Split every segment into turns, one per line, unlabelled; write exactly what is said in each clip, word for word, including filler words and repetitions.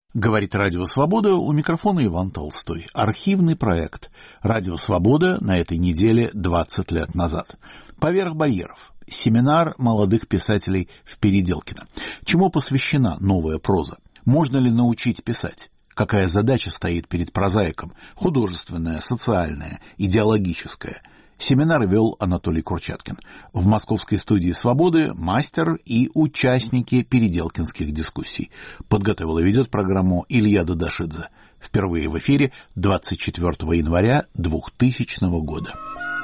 Говорит Радио Свобода, у микрофона Иван Толстой. Архивный проект Радио Свобода на этой неделе двадцать лет назад. Поверх барьеров. Семинар молодых писателей в Переделкино. Чему посвящена новая проза? Можно ли научить писать? Какая задача стоит перед прозаиком? Художественная, социальная, идеологическая? Семинар вел Анатолий Курчаткин. В московской студии «Свободы» мастер и участники переделкинских дискуссий. Подготовил и ведет программу Илья Дадашидзе. Впервые в эфире двадцать четвёртого января двухтысячного года.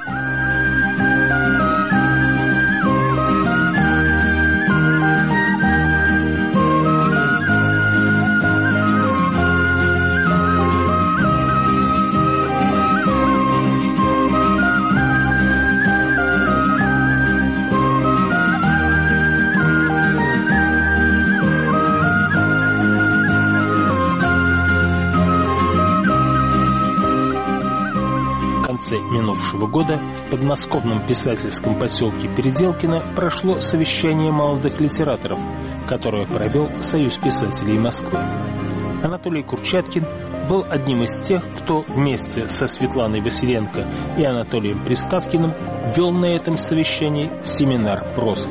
В конце минувшего года в подмосковном писательском поселке Переделкино прошло совещание молодых литераторов, которое провел Союз писателей Москвы. Анатолий Курчаткин был одним из тех, кто вместе со Светланой Василенко и Анатолием Приставкиным вел на этом совещании семинар прозы.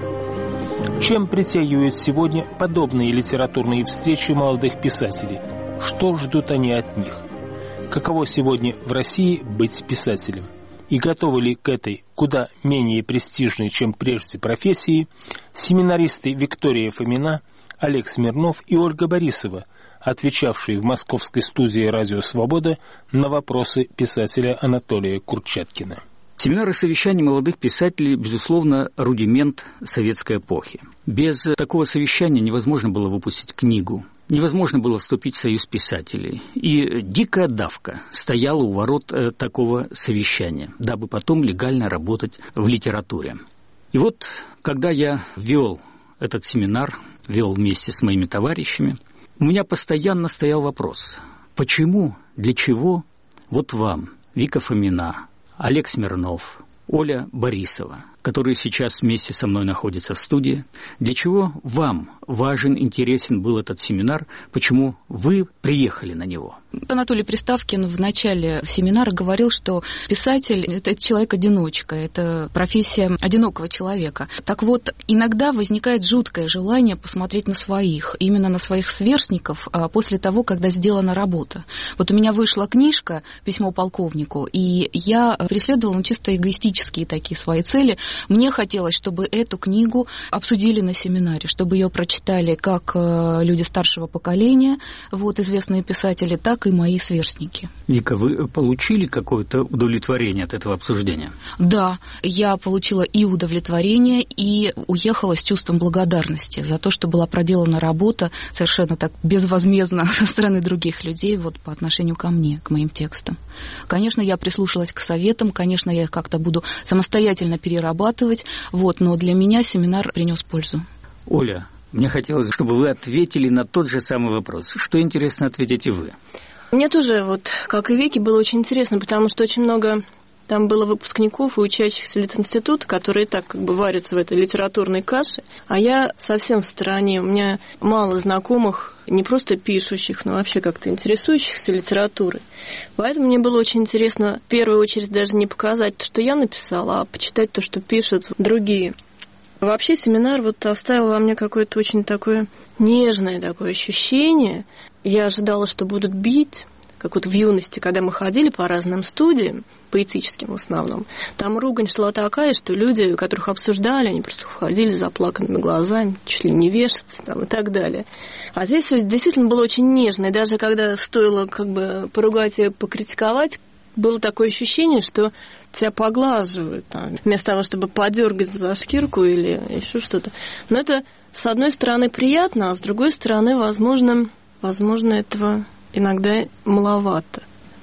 Чем притягивают сегодня подобные литературные встречи молодых писателей? Что ждут они от них? Каково сегодня в России быть писателем? И готовы ли к этой, куда менее престижной, чем прежде, профессии, семинаристы Виктория Фомина, Олег Смирнов и Ольга Борисова, отвечавшие в московской студии «Радио Свобода» на вопросы писателя Анатолия Курчаткина?
Семинары совещаний молодых писателей, безусловно, рудимент советской эпохи. Без такого совещания невозможно было выпустить книгу, невозможно было вступить в Союз писателей. И дикая давка стояла у ворот э, такого совещания, дабы потом легально работать в литературе. И вот, когда я вел этот семинар, вел вместе с моими товарищами, у меня постоянно стоял вопрос: почему, для чего вот вам, Вика Фомина, Олег Смирнов, Оля Борисова, которые сейчас вместе со мной находятся в студии, для чего вам важен, интересен был этот семинар, почему вы приехали на него?
Анатолий Приставкин в начале семинара говорил, что писатель – это человек-одиночка, это профессия одинокого человека. Так вот, иногда возникает жуткое желание посмотреть на своих, именно на своих сверстников после того, когда сделана работа. Вот у меня вышла книжка «Письмо полковнику», и я преследовала ну, чисто эгоистические такие свои цели. Мне хотелось, чтобы эту книгу обсудили на семинаре, чтобы ее прочитали как люди старшего поколения, вот, известные писатели, так и мои сверстники.
Вика, вы получили какое-то удовлетворение от этого обсуждения?
Да, я получила и удовлетворение, и уехала с чувством благодарности за то, что была проделана работа совершенно так безвозмездно со стороны других людей вот, по отношению ко мне, к моим текстам. Конечно, я прислушалась к советам, конечно, я их как-то буду самостоятельно перерабатывать, вот, но для меня семинар принес пользу.
Оля, мне хотелось, чтобы вы ответили на тот же самый вопрос. Что интересно, ответите вы?
Мне тоже, вот, как и Вике, было очень интересно, потому что очень много там было выпускников и учащихся Литинститута, которые и так как бы варятся в этой литературной каше, а я совсем в стороне. У меня мало знакомых, не просто пишущих, но вообще как-то интересующихся литературой. Поэтому мне было очень интересно в первую очередь даже не показать то, что я написала, а почитать то, что пишут другие. Вообще семинар вот оставил во мне какое-то очень такое нежное такое ощущение. Я ожидала, что будут бить, как вот в юности, когда мы ходили по разным студиям, поэтическим в основном. Там ругань шла такая, что люди, которых обсуждали, они просто ходили с заплаканными глазами, чуть ли не вешаться там, и так далее. А здесь действительно было очень нежно. И даже когда стоило как бы поругать и покритиковать, было такое ощущение, что тебя поглаживают, там, вместо того, чтобы подергать за шкирку или еще что-то. Но это, с одной стороны, приятно, а с другой стороны, возможно, возможно этого иногда маловато.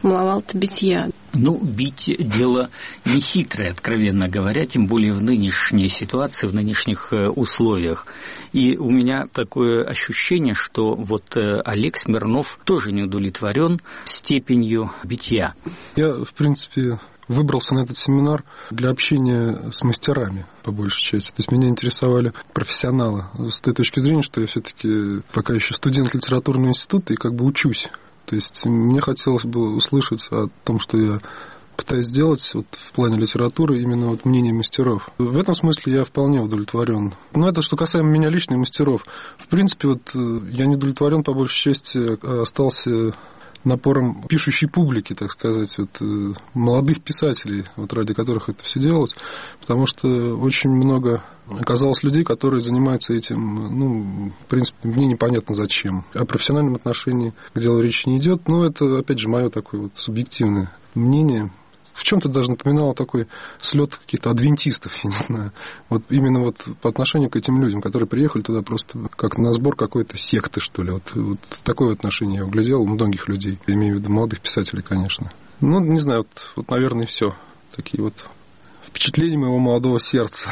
маловато битья.
Ну, бить дело не хитрое, откровенно говоря, тем более в нынешней ситуации, в нынешних условиях. И у меня такое ощущение, что вот Олег Смирнов тоже не удовлетворен степенью битья.
Я, в принципе, выбрался на этот семинар для общения с мастерами, по большей части. То есть меня интересовали профессионалы с той точки зрения, что я все-таки пока еще студент литературного института и как бы учусь. То есть мне хотелось бы услышать о том, что я пытаюсь сделать вот в плане литературы, именно вот мнение мастеров. В этом смысле я вполне удовлетворен. Но это что касаемо меня лично и мастеров. В принципе, вот я не удовлетворен, по большей части остался напором пишущей публики, так сказать, вот, молодых писателей, вот, ради которых это все делалось, потому что очень много оказалось людей, которые занимаются этим, ну, в принципе, мне непонятно зачем. О профессиональном отношении к делу речи не идет, но это, опять же, мое такое вот субъективное мнение. В чем-то даже напоминало такой слет каких-то адвентистов, я не знаю. Вот именно вот по отношению к этим людям, которые приехали туда просто как на сбор какой-то секты, что ли. Вот, вот такое отношение я углядел у многих людей. Я имею в виду молодых писателей, конечно. Ну, не знаю, вот, вот наверное, и все. Такие вот впечатления моего молодого сердца.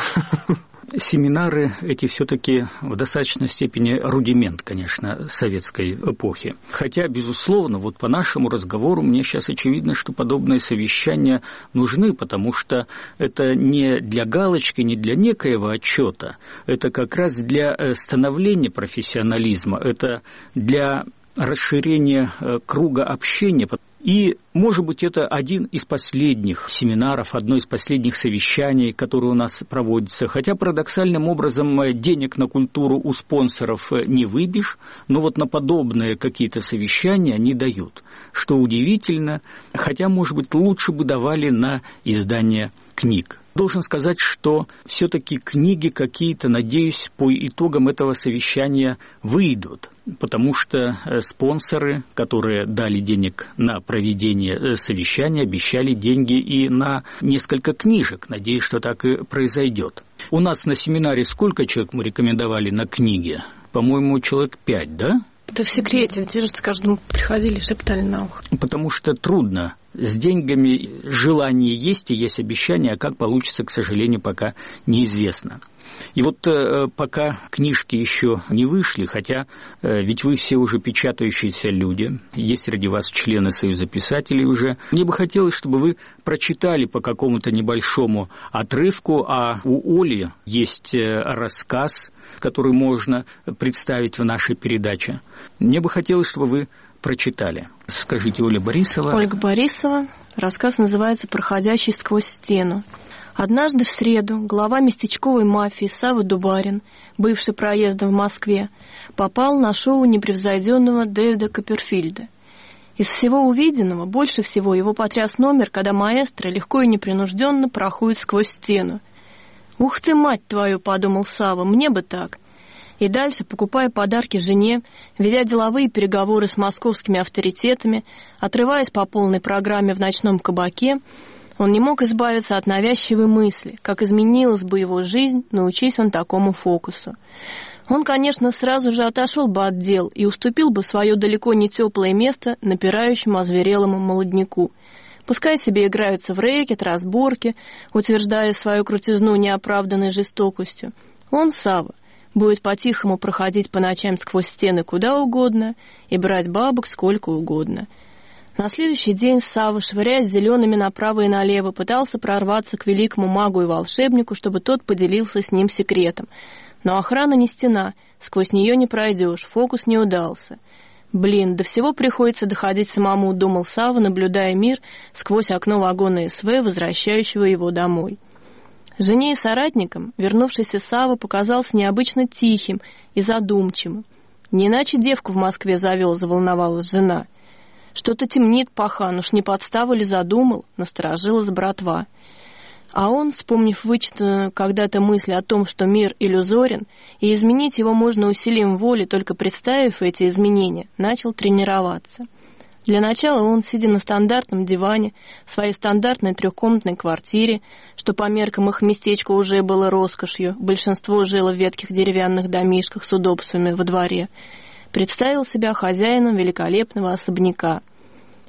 Семинары эти все-таки в достаточной степени рудимент, конечно, советской эпохи. Хотя, безусловно, вот по нашему разговору мне сейчас очевидно, что подобные совещания нужны, потому что это не для галочки, не для некоего отчета, это как раз для становления профессионализма, это для расширения круга общения. И, может быть, это один из последних семинаров, одно из последних совещаний, которые у нас проводятся. Хотя парадоксальным образом денег на культуру у спонсоров не выбьешь, но вот на подобные какие-то совещания они дают. Что удивительно, хотя, может быть, лучше бы давали на издание книг. Должен сказать, что все-таки книги какие-то, надеюсь, по итогам этого совещания выйдут, потому что спонсоры, которые дали денег на проведение совещания, обещали деньги и на несколько книжек. Надеюсь, что так и произойдет. У нас на семинаре сколько человек мы рекомендовали на книги? По-моему, человек пять, да?
Это в секрете, держится, каждому приходили, шептали на ухо.
Потому что трудно. С деньгами желание есть и есть обещание, а как получится, к сожалению, пока неизвестно. И вот э, пока книжки еще не вышли, хотя э, ведь вы все уже печатающиеся люди, есть среди вас члены Союза писателей уже, мне бы хотелось, чтобы вы прочитали по какому-то небольшому отрывку, а у Оли есть э, рассказ, который можно представить в нашей передаче. Мне бы хотелось, чтобы вы прочитали. Скажите, Оля Борисова.
Ольга Борисова. Рассказ называется «Проходящий сквозь стену». Однажды в среду глава местечковой мафии Савва Дубарин, бывший проездом в Москве, попал на шоу непревзойденного Дэвида Копперфильда. Из всего увиденного больше всего его потряс номер, когда маэстро легко и непринужденно проходит сквозь стену. «Ух ты, мать твою!» — подумал Савва, «мне бы так». И дальше, покупая подарки жене, ведя деловые переговоры с московскими авторитетами, отрываясь по полной программе в ночном кабаке, он не мог избавиться от навязчивой мысли, как изменилась бы его жизнь, научись он такому фокусу. Он, конечно, сразу же отошел бы от дел и уступил бы свое далеко не теплое место напирающему озверелому молодняку. Пускай себе играются в рэкет, разборки, утверждая свою крутизну неоправданной жестокостью. Он, Савва, будет по-тихому проходить по ночам сквозь стены куда угодно и брать бабок сколько угодно. На следующий день Савва, швыряясь зелеными направо и налево, пытался прорваться к великому магу и волшебнику, чтобы тот поделился с ним секретом. Но охрана не стена, сквозь нее не пройдешь, фокус не удался. «Блин, до всего приходится доходить самому», — думал Савва, наблюдая мир сквозь окно вагона СВ, возвращающего его домой. Жене и соратникам вернувшийся Савва показался необычно тихим и задумчивым. Не иначе девку в Москве завел, заволновалась жена. Что-то темнит пахан, уж не подставу ли задумал, насторожилась братва. А он, вспомнив вычитанную когда-то мысль о том, что мир иллюзорен, и изменить его можно усилием воли, только представив эти изменения, начал тренироваться. Для начала он, сидя на стандартном диване в своей стандартной трехкомнатной квартире, что по меркам их местечка уже было роскошью, большинство жило в ветхих деревянных домишках с удобствами во дворе, представил себя хозяином великолепного особняка.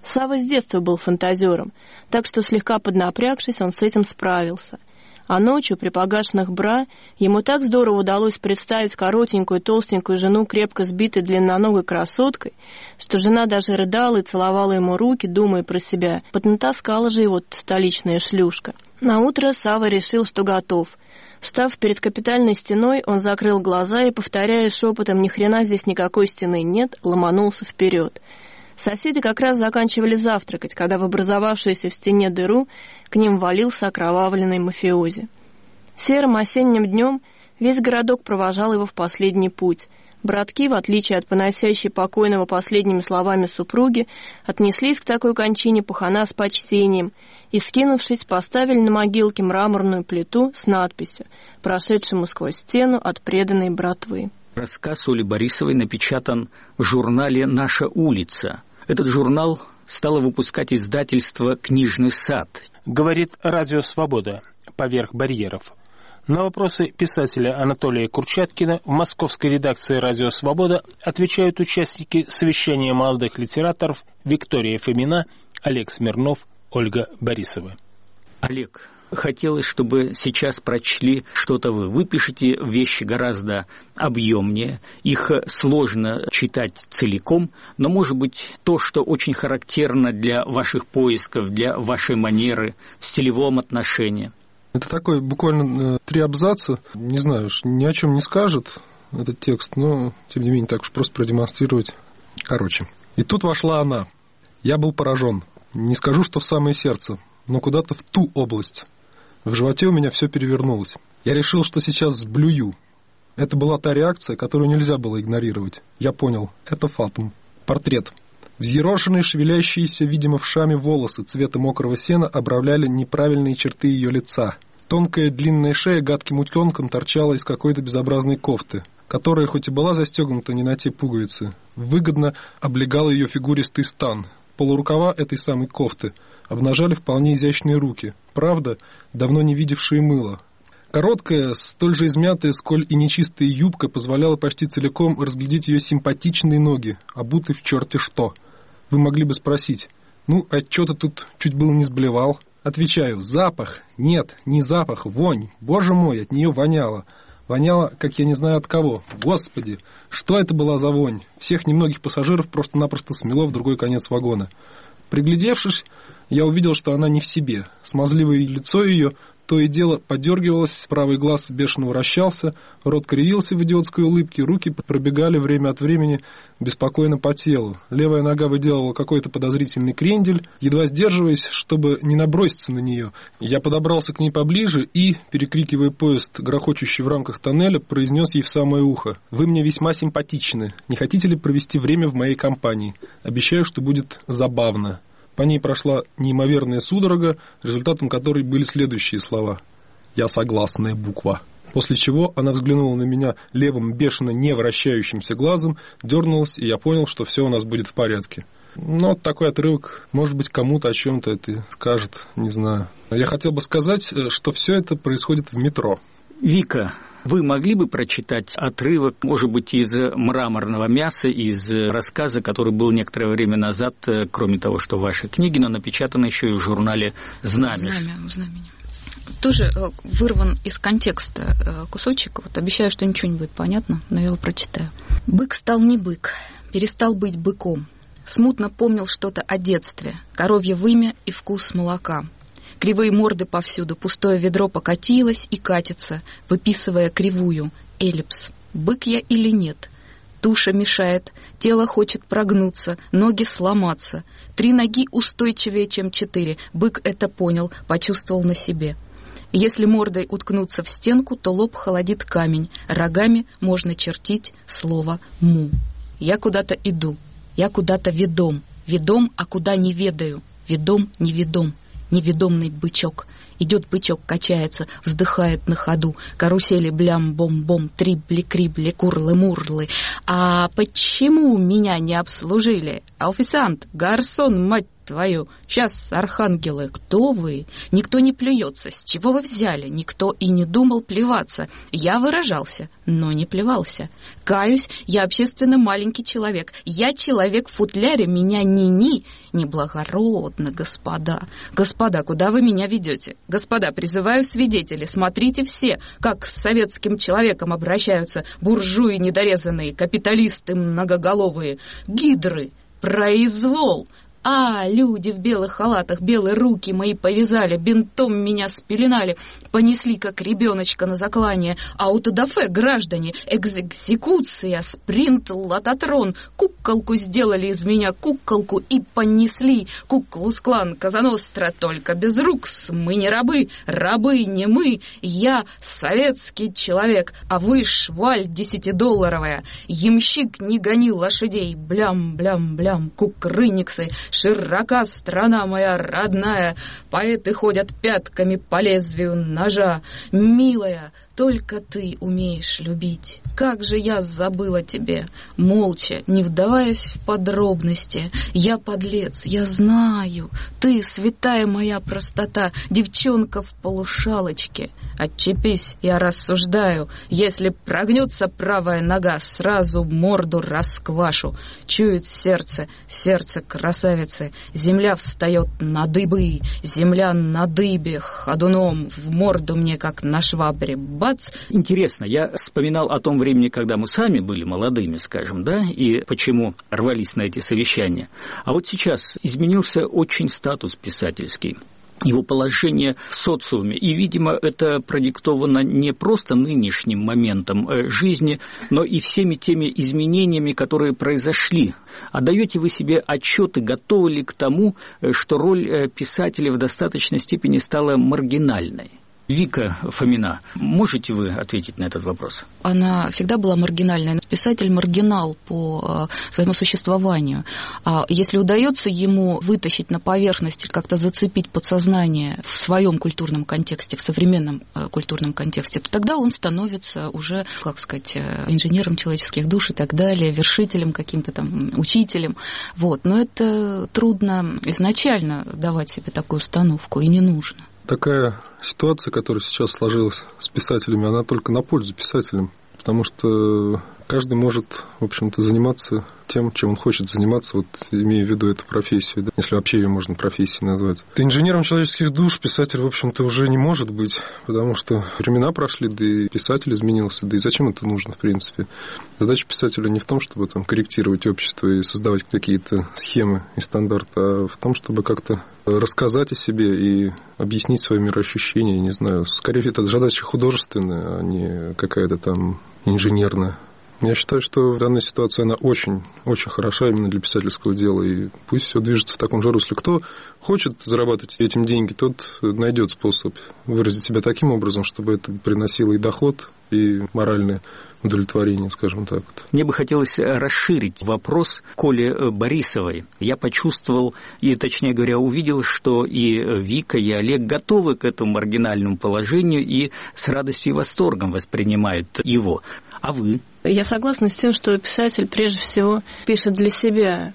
Савва с детства был фантазером, так что слегка поднапрягшись, он с этим справился. А ночью, при погашенных бра, ему так здорово удалось представить коротенькую толстенькую жену крепко сбитой длинноногой красоткой, что жена даже рыдала и целовала ему руки, думая про себя, поднатаскала же его столичная шлюшка. Наутро Савва решил, что готов. Встав перед капитальной стеной, он закрыл глаза и, повторяя шепотом «ни хрена здесь никакой стены нет», ломанулся вперед. Соседи как раз заканчивали завтракать, когда в образовавшуюся в стене дыру к ним валился окровавленный мафиози. Серым осенним днем весь городок провожал его в последний путь. Братки, в отличие от поносящей покойного последними словами супруги, отнеслись к такой кончине пахана с почтением и, скинувшись, поставили на могилке мраморную плиту с надписью, прошедшему сквозь стену от преданной братвы.
Рассказ Оли Борисовой напечатан в журнале «Наша улица». Этот журнал стало выпускать издательство «Книжный сад».
Говорит Радио Свобода поверх барьеров. На вопросы писателя Анатолия Курчаткина в московской редакции «Радио Свобода» отвечают участники совещания молодых литераторов Виктория Фомина, Олег Смирнов, Ольга Борисова.
Олег, хотелось, чтобы сейчас прочли что-то вы. Вы пишете вещи гораздо объемнее, их сложно читать целиком, но, может быть, то, что очень характерно для ваших поисков, для вашей манеры, в стилевом отношении.
Это такой буквально три абзаца, не знаю, ни о чем не скажет этот текст, но, тем не менее, так уж просто продемонстрировать. Короче, и тут вошла она. Я был поражен. Не скажу, что в самое сердце, но куда-то в ту область. В животе у меня все перевернулось. Я решил, что сейчас сблюю. Это была та реакция, которую нельзя было игнорировать. Я понял, это фатум. Портрет. Взъерошенные, шевелящиеся, видимо, вшами волосы цвета мокрого сена обрамляли неправильные черты ее лица. Тонкая длинная шея гадким утенком торчала из какой-то безобразной кофты, которая, хоть и была застегнута не на те пуговицы, выгодно облегала ее фигуристый стан. Полурукава этой самой кофты обнажали вполне изящные руки, правда, давно не видевшие мыла. Короткая, столь же измятая, сколь и нечистая юбка позволяла почти целиком разглядеть ее симпатичные ноги, обутые в черте что. Вы могли бы спросить, ну, а чё ты тут чуть было не сблевал? Отвечаю, запах. Нет, не запах, вонь. Боже мой, от нее воняло. Воняло, как я не знаю от кого. Господи, что это была за вонь? Всех немногих пассажиров просто-напросто смело в другой конец вагона. Приглядевшись, я увидел, что она не в себе. Смазливое лицо ее то и дело подергивалось, правый глаз бешено вращался, рот кривился в идиотской улыбке, руки пробегали время от времени беспокойно по телу. Левая нога выделывала какой-то подозрительный крендель, едва сдерживаясь, чтобы не наброситься на нее. Я подобрался к ней поближе и, перекрикивая поезд, грохочущий в рамках тоннеля, произнес ей в самое ухо: «Вы мне весьма симпатичны. Не хотите ли провести время в моей компании? Обещаю, что будет забавно». По ней прошла неимоверная судорога, результатом которой были следующие слова: «Я согласная буква». После чего она взглянула на меня левым, бешено не вращающимся глазом, дернулась, и я понял, что все у нас будет в порядке. Но такой отрывок, может быть, кому-то о чем-то это скажет, не знаю. Я хотел бы сказать, что все это происходит в метро.
Вика, вы могли бы прочитать отрывок, может быть, из «Мраморного мяса», из рассказа, который был некоторое время назад, кроме того, что в вашей книге, но напечатан еще и в журнале «Знамя».
«Знамя», «Знамени». Тоже вырван из контекста кусочек. Вот обещаю, что ничего не будет понятно, но я его прочитаю. «Бык стал не бык, перестал быть быком. Смутно помнил что-то о детстве, коровье вымя и вкус молока. Кривые морды повсюду, пустое ведро покатилось и катится, выписывая кривую, эллипс. Бык я или нет? Туша мешает, тело хочет прогнуться, ноги сломаться. Три ноги устойчивее, чем четыре. Бык это понял, почувствовал на себе. Если мордой уткнуться в стенку, то лоб холодит камень. Рогами можно чертить слово «му». Я куда-то иду, я куда-то ведом. Ведом, а куда не ведаю. Ведом, не ведом. Неведомый бычок. Идет бычок, качается, вздыхает на ходу. Карусели блям-бом-бом, трибли-крибли, курлы-мурлы. А почему меня не обслужили? Официант, гарсон, мать твою! Сейчас, архангелы, кто вы? Никто не плюется. С чего вы взяли? Никто и не думал плеваться. Я выражался, но не плевался. Каюсь, я общественно маленький человек. Я человек в футляре, меня ни-ни. Неблагородно, господа. Господа, куда вы меня ведете? Господа, призываю свидетели, смотрите все, как с советским человеком обращаются буржуи недорезанные, капиталисты многоголовые, гидры, произвол. А, люди в белых халатах, белые руки мои повязали, бинтом меня спеленали, понесли, как ребеночка на заклание. Аутодафе, граждане, экзекуция, спринт, лототрон, куколку сделали из меня, куколку и понесли. Куклус-клан, Казаностра, только без рук, мы не рабы, рабы не мы. Я советский человек, а вы шваль десятидолларовая. Ямщик не гони лошадей, блям-блям-блям, кукрыниксы. Широка страна моя родная, поэты ходят пятками по лезвию ножа. Милая, только ты умеешь любить. Как же я забыла тебе, молча, не вдаваясь в подробности. Я подлец, я знаю, ты святая моя простота, девчонка в полушалочке. Отчепись, я рассуждаю, если прогнется правая нога, сразу морду расквашу. Чует сердце, сердце красавицы, земля встает на дыбы, земля на дыбе, ходуном в морду мне, как на швабре. Бац!
Интересно, я вспоминал о том времени, когда мы сами были молодыми, скажем, да, и почему рвались на эти совещания. А вот сейчас изменился очень статус писательский, его положение в социуме. И, видимо, это продиктовано не просто нынешним моментом жизни, но и всеми теми изменениями, которые произошли. Отдаете вы себе отчет и готовы ли к тому, что роль писателя в достаточной степени стала маргинальной? Вика Фомина, можете вы ответить на этот вопрос?
Она всегда была маргинальной. Писатель маргинал по своему существованию. А если удается ему вытащить на поверхность, как-то зацепить подсознание в своем культурном контексте, в современном культурном контексте, то тогда он становится уже, как сказать, инженером человеческих душ и так далее, вершителем каким-то там, учителем. Вот. Но это трудно изначально давать себе такую установку, и не нужно.
Такая ситуация, которая сейчас сложилась с писателями, она только на пользу писателям, потому что каждый может, в общем-то, заниматься тем, чем он хочет заниматься, вот имея в виду эту профессию, да, если вообще ее можно профессией назвать. Инженером человеческих душ писатель, в общем-то, уже не может быть, потому что времена прошли, да и писатель изменился, да и зачем это нужно, в принципе. Задача писателя не в том, чтобы там корректировать общество и создавать какие-то схемы и стандарты, а в том, чтобы как-то рассказать о себе и объяснить свои мироощущения, не знаю. Скорее, это задача художественная, а не какая-то там инженерная. Я считаю, что в данной ситуации она очень, очень хороша именно для писательского дела, и пусть все движется в таком же русле. Кто хочет зарабатывать этим деньги, тот найдет способ выразить себя таким образом, чтобы это приносило и доход, и моральное удовлетворение, скажем так.
Мне бы хотелось расширить вопрос Коли Борисовой. Я почувствовал, и, точнее говоря, увидел, что и Вика, и Олег готовы к этому маргинальному положению и с радостью и восторгом воспринимают его. А вы?
Я согласна с тем, что писатель прежде всего пишет для себя,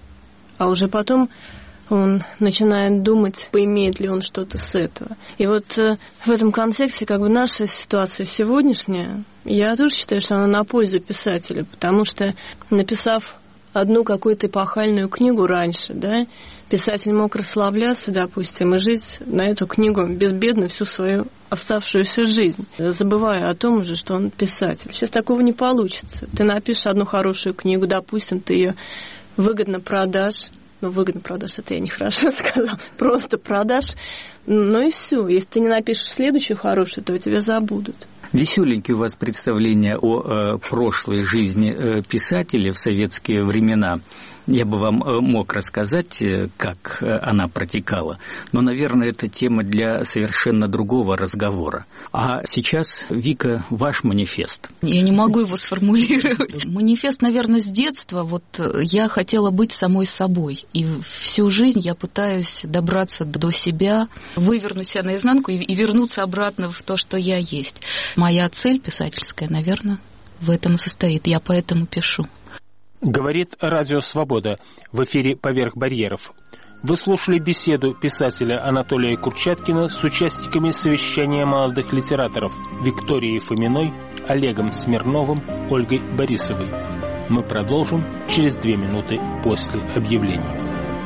а уже потом он начинает думать, поимеет ли он что-то с этого. И вот в этом контексте как бы наша ситуация сегодняшняя, я тоже считаю, что она на пользу писателю, потому что, написав одну какую-то эпохальную книгу раньше, да, писатель мог расслабляться, допустим, и жить на эту книгу безбедно всю свою оставшуюся жизнь, забывая о том уже, что он писатель. Сейчас такого не получится. Ты напишешь одну хорошую книгу, допустим, ты ее выгодно продашь, ну, выгодно продашь, это я нехорошо сказала, просто продашь, ну и все. Если ты не напишешь следующую хорошую, то тебя забудут.
Веселенькие у вас представления о э, прошлой жизни э, писателя в советские времена. Я бы вам э, мог рассказать, э, как э, она протекала, но, наверное, это тема для совершенно другого разговора. А сейчас, Вика, ваш манифест.
Я не могу его сформулировать. Манифест, наверное, с детства. Вот я хотела быть самой собой, и всю жизнь я пытаюсь добраться до себя, вывернуть себя наизнанку и, и вернуться обратно в то, что я есть. Моя цель писательская, наверное, в этом и состоит. Я поэтому пишу.
Говорит Радио Свобода. В эфире «Поверх барьеров». Вы слушали беседу писателя Анатолия Курчаткина с участниками совещания молодых литераторов Викторией Фоминой, Олегом Смирновым, Ольгой Борисовой. Мы продолжим через две минуты после объявления.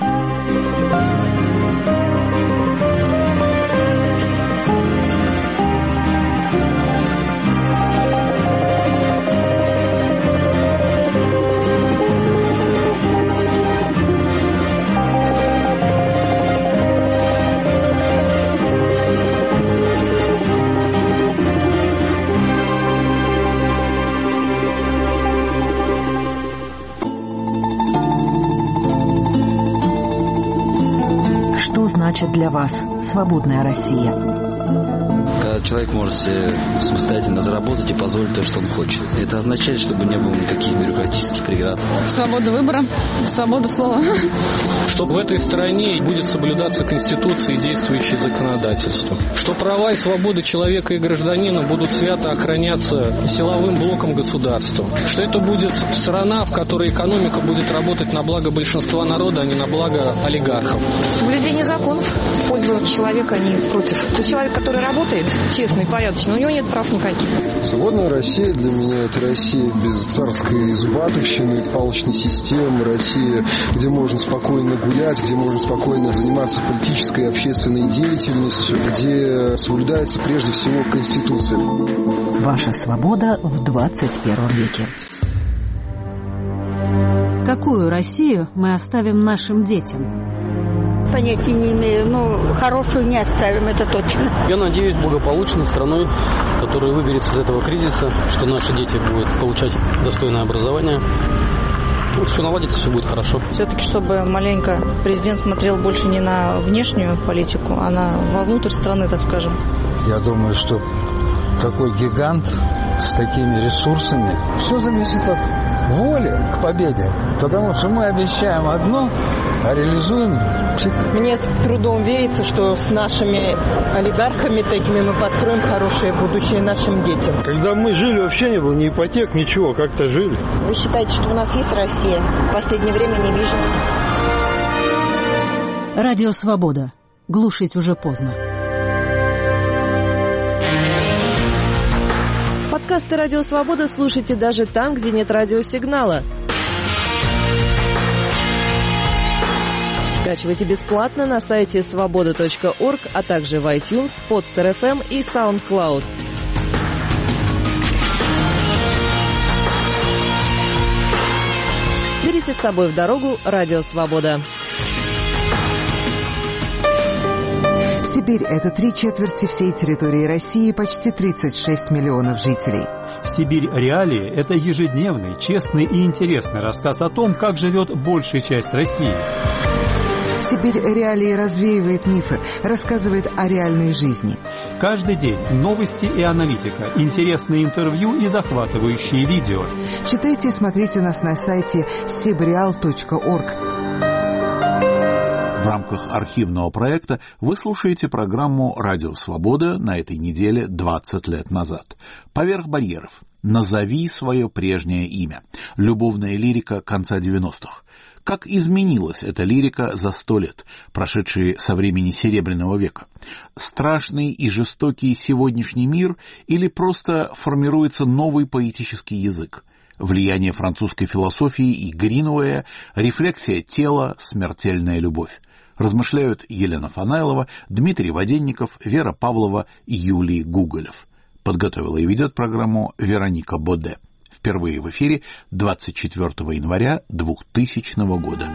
Значит для вас свободная Россия?
Когда человек может себе самостоятельно заработать и позволить то, что он хочет. Это означает, чтобы не было никаких бюрократических преград.
Свобода выбора, свобода слова.
Чтобы в этой стране будет соблюдаться Конституция и действующее законодательство. Что права и свободы человека и гражданина будут свято охраняться силовым блоком государства. Что это будет страна, в которой экономика будет работать на благо большинства народа, а не на благо олигархов.
Соблюдение законов в пользу человека, а не против. Тот человек, который работает честно и порядочно, у него нет прав никаких.
Свободная Россия для меня — это Россия без царской зубатовщины, палочной системы, Россия, где можно спокойно гулять, где можно спокойно заниматься политической и общественной деятельностью, где соблюдается прежде всего Конституция.
Ваша свобода в двадцать первом веке.
Какую Россию мы оставим нашим детям?
Понятия не имею, но хорошую не оставим, это точно.
Я надеюсь благополучной страной, которая выберется из этого кризиса, что наши дети будут получать достойное образование. Ну, все наладится, все будет хорошо.
Все-таки, чтобы маленько президент смотрел больше не на внешнюю политику, а на вовнутрь страны, так скажем.
Я думаю, что такой гигант с такими ресурсами, все зависит от воли к победе. Потому что мы обещаем одно, а реализуем.
Мне с трудом верится, что с нашими олигархами такими мы построим хорошее будущее нашим детям.
Когда мы жили, вообще не было ни ипотек, ничего, как-то жили.
Вы считаете, что у нас есть Россия? В последнее время не вижу.
Радио «Свобода». Глушить уже поздно.
Подкасты «Радио Свобода» слушайте даже там, где нет радиосигнала. Скачивайте бесплатно на сайте свобода точка орг, а также в iTunes, Podster эф эм и SoundCloud. Берите с собой в дорогу «Радио Свобода».
Сибирь – это три четверти всей территории России, почти тридцать шесть миллионов жителей.
«Сибирь. Реалии» – это ежедневный, честный и интересный рассказ о том, как живет большая часть России.
«Сибирь. Реалии» развеивает мифы, рассказывает о реальной жизни.
Каждый день новости и аналитика, интересные интервью и захватывающие видео.
Читайте и смотрите нас на сайте сибреал точка орг.
В рамках архивного проекта вы слушаете программу «Радио Свобода» на этой неделе двадцать лет назад. «Поверх барьеров. Назови свое прежнее имя». Любовная лирика конца девяностых. Как изменилась эта лирика за сто лет, прошедшие со времени Серебряного века? Страшный и жестокий сегодняшний мир или просто формируется новый поэтический язык? Влияние французской философии и Гринуэя, рефлексия тела, смертельная любовь. Размышляют Елена Фанайлова, Дмитрий Воденников, Вера Павлова и Юлий Гуголев. Подготовила и ведет программу Вероника Боде. Впервые в эфире двадцать четвёртого января двухтысячного года.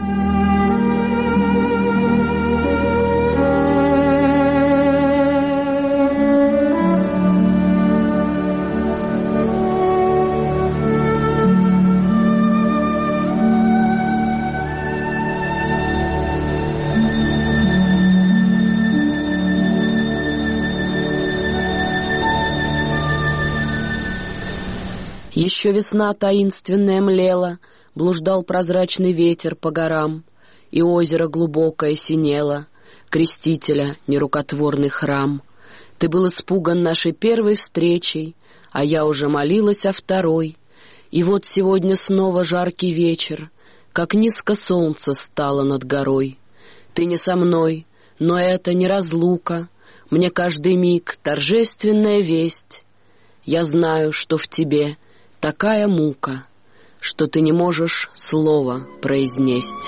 Еще весна таинственная млела, блуждал прозрачный ветер по горам, и озеро глубокое синело, крестителя нерукотворный храм. Ты был испуган нашей первой встречей, а я уже молилась о второй. И вот сегодня снова жаркий вечер, как низко солнце стало над горой. Ты не со мной, но это не разлука. Мне каждый миг торжественная весть. Я знаю, что в тебе такая мука, что ты не можешь слова произнесть.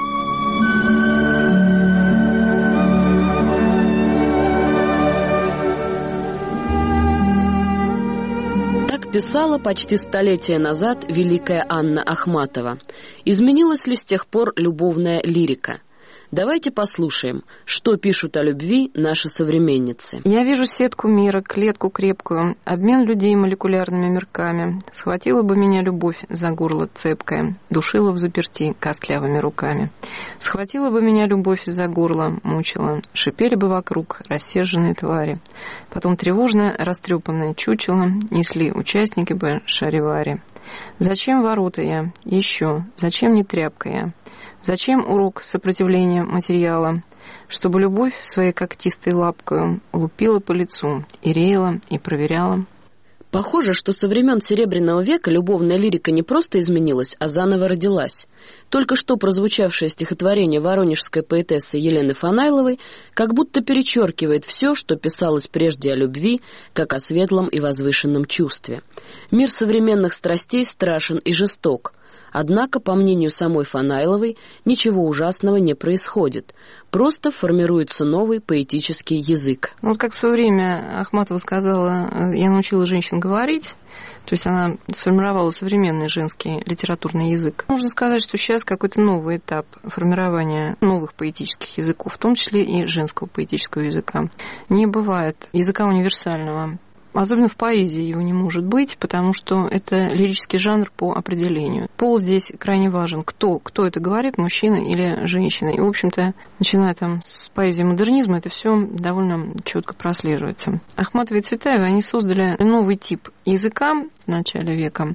Так писала почти столетие назад великая Анна Ахматова. Изменилась ли с тех пор любовная лирика? Давайте послушаем, что пишут о любви наши современницы.
Я вижу сетку мира, клетку крепкую, обмен людей молекулярными мирками. Схватила бы меня любовь за горло цепкое, душила взаперти костлявыми руками. Схватила бы меня любовь за горло, мучила, шипели бы вокруг рассерженные твари. Потом тревожно растрепанное чучело несли участники бы шаривари. Зачем ворота я? Еще. Зачем не тряпка я? Зачем урок сопротивления материала? Чтобы любовь своей когтистой лапкою лупила по лицу и реяла, и проверяла.
Похоже, что со времен Серебряного века любовная лирика не просто изменилась, а заново родилась. Только что прозвучавшее стихотворение воронежской поэтессы Елены Фанайловой как будто перечеркивает все, что писалось прежде о любви, как о светлом и возвышенном чувстве. Мир современных страстей страшен и жесток. Однако, по мнению самой Фанайловой, ничего ужасного не происходит. Просто формируется новый поэтический язык.
Вот как в свое время Ахматова сказала, я научила женщин говорить, то есть она сформировала современный женский литературный язык. Можно сказать, что сейчас какой-то новый этап формирования новых поэтических языков, в том числе и женского поэтического языка. Не бывает языка универсального. Особенно в поэзии его не может быть, потому что это лирический жанр по определению. Пол здесь крайне важен. Кто, кто это говорит, мужчина или женщина. И, в общем-то, начиная там с поэзии модернизма, это все довольно четко прослеживается. Ахматова и Цветаева, они создали новый тип языка в начале века.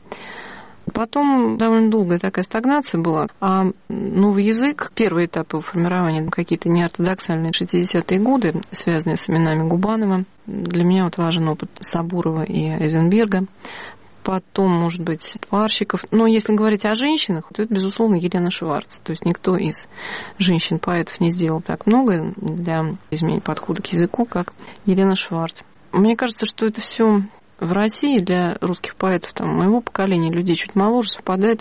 Потом довольно долгая такая стагнация была, а новый язык, первый этап его формирования, какие-то неортодоксальные шестидесятые годы, связанные с именами Губанова. Для меня вот важен опыт Сабурова и Эйзенберга. Потом, может быть, Парщиков. Но если говорить о женщинах, то это, безусловно, Елена Шварц. То есть никто из женщин-поэтов не сделал так много для изменения подхода к языку, как Елена Шварц. Мне кажется, что это все в России для русских поэтов там, моего поколения, людей чуть моложе, совпадает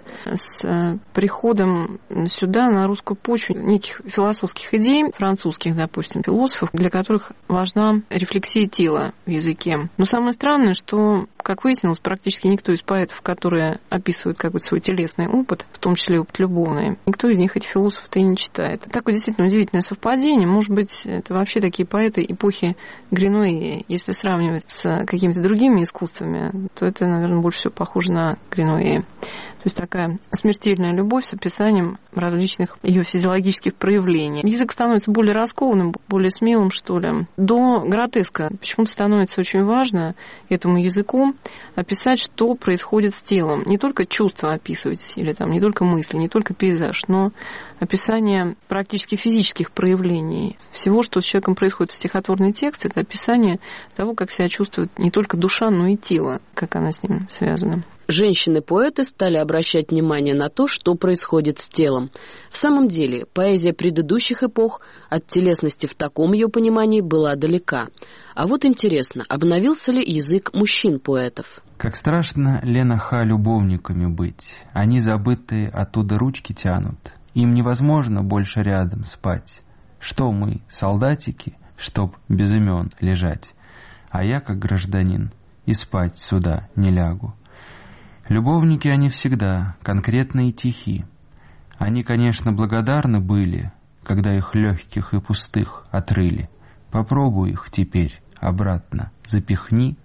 с приходом сюда на русскую почву неких философских идей, французских, допустим, философов, для которых важна рефлексия тела в языке. Но самое странное, что, как выяснилось, практически никто из поэтов, которые описывают какой-то свой телесный опыт, в том числе опыт любовный, никто из них этих философов-то и не читает. Такое действительно удивительное совпадение. Может быть, это вообще такие поэты эпохи Гринуэя. Если сравнивать с какими-то другими искусствами, то это, наверное, больше всего похоже на Гринуэя. То есть такая смертельная любовь с описанием различных ее физиологических проявлений. Язык становится более раскованным, более смелым, что ли. До гротеска почему-то становится очень важно этому языку описать, что происходит с телом. Не только чувства описывать, или там не только мысли, не только пейзаж, но описание практически физических проявлений. Всего, что с человеком происходит в стихотворный текст, это описание того, как себя чувствует не только душа, но и тело, как она с ним связана.
Женщины-поэты стали обращать внимание на то, что происходит с телом. В самом деле, поэзия предыдущих эпох от телесности в таком ее понимании была далека. А вот интересно, обновился ли язык мужчин-поэтов?
Как страшно Лена Ха любовниками быть. Они забытые оттуда ручки тянут. Им невозможно больше рядом спать. Что мы, солдатики, чтоб без имен лежать? А я, как гражданин, и спать сюда не лягу. Любовники они всегда, конкретно и тихи. Они, конечно, благодарны были, когда их легких и пустых отрыли. Попробуй их теперь обратно запихни.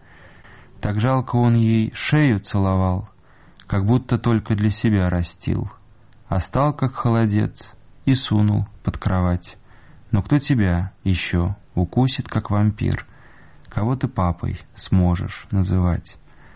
Так жалко он ей шею целовал, как будто только для себя растил. А стал, как холодец, и сунул под кровать. Но кто тебя еще укусит, как вампир? Кого ты папой сможешь называть?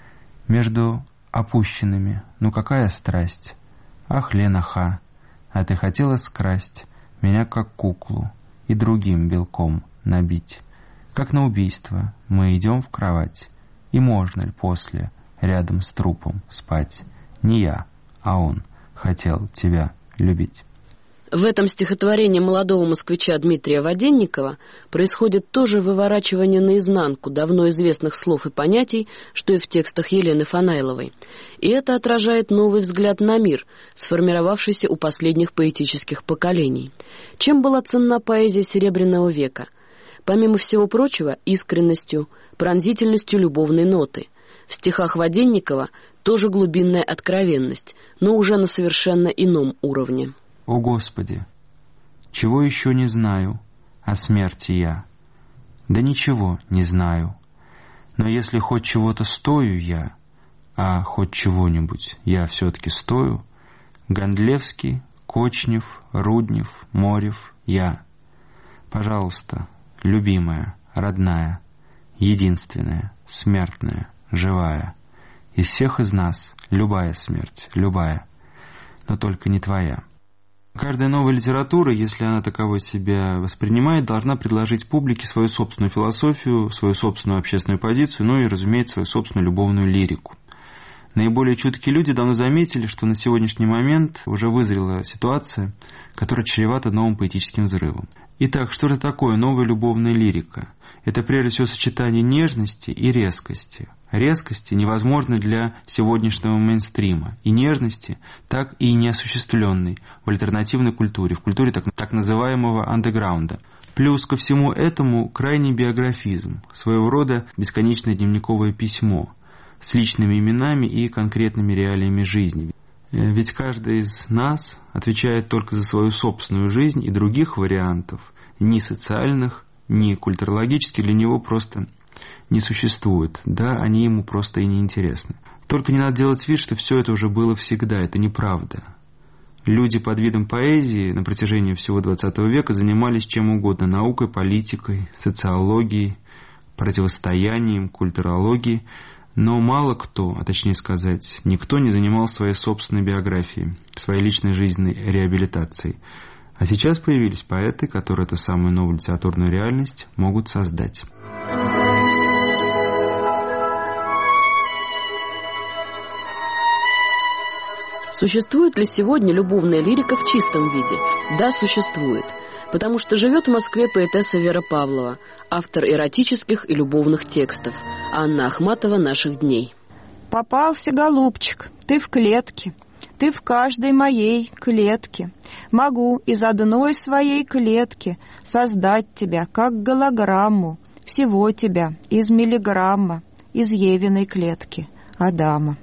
Между опущенными, ну какая страсть? Ах, Лена Ха, а ты хотела скрасть меня как куклу и другим белком набить. Как на убийство мы идем в кровать, и можно ли после рядом с трупом спать? Не я, а он хотел тебя любить.
В этом стихотворении молодого москвича Дмитрия Воденникова происходит то же выворачивание наизнанку давно известных слов и понятий, что и в текстах Елены Фанайловой. И это отражает новый взгляд на мир, сформировавшийся у последних поэтических поколений. Чем была ценна поэзия Серебряного века? Помимо всего прочего, искренностью, пронзительностью любовной ноты. В стихах Воденникова тоже глубинная откровенность, но уже на совершенно ином уровне.
О Господи, чего еще не знаю о смерти я? Да ничего не знаю. Но если хоть чего-то стою я, а хоть чего-нибудь я все-таки стою, Гондлевский, Кочнев, Руднев, Морев, я. Пожалуйста, любимая, родная, единственная, смертная, живая. Из всех из нас любая смерть, любая, но только не твоя. Каждая новая литература, если она таковой себя воспринимает, должна предложить публике свою собственную философию, свою собственную общественную позицию, ну и, разумеется, свою собственную любовную лирику. Наиболее чуткие люди давно заметили, что на сегодняшний момент уже вызрела ситуация, которая чревата новым поэтическим взрывом. Итак, что же такое новая любовная лирика? Это прежде всего сочетание нежности и резкости. Резкости невозможны для сегодняшнего мейнстрима, и нежности так и неосуществленной в альтернативной культуре, в культуре так, так называемого андеграунда. Плюс ко всему этому крайний биографизм, своего рода бесконечное дневниковое письмо с личными именами и конкретными реалиями жизни. Ведь каждый из нас отвечает только за свою собственную жизнь, и других вариантов, ни социальных, ни культурологических, для него просто не существует. Да, они ему просто и не интересны. Только не надо делать вид, что все это уже было всегда. Это неправда. Люди под видом поэзии на протяжении всего двадцатого века занимались чем угодно: наукой, политикой, социологией, противостоянием, культурологией. Но мало кто, а точнее сказать, никто не занимался своей собственной биографией, своей личной жизненной реабилитацией. А сейчас появились поэты, которые эту самую новую литературную реальность могут создать.
Существует ли сегодня любовная лирика в чистом виде? Да, существует. Потому что живет в Москве поэтесса Вера Павлова, автор эротических и любовных текстов, Анна Ахматова наших дней.
Попался, голубчик, ты в клетке, ты в каждой моей клетке. Могу из одной своей клетки создать тебя, как голограмму, всего тебя из миллиграмма, из Евиной клетки Адама.